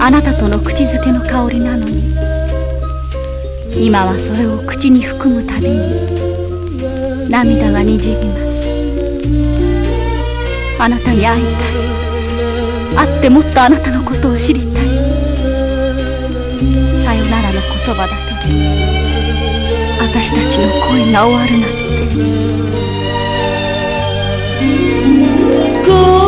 あなたとの口づけの香りなのに、今はそれを口に含むたびに涙がにじみます。あなたに会いたい。会ってもっとあなたのことを知りたい。さよならの言葉だけで私たちの恋が終わるなんて。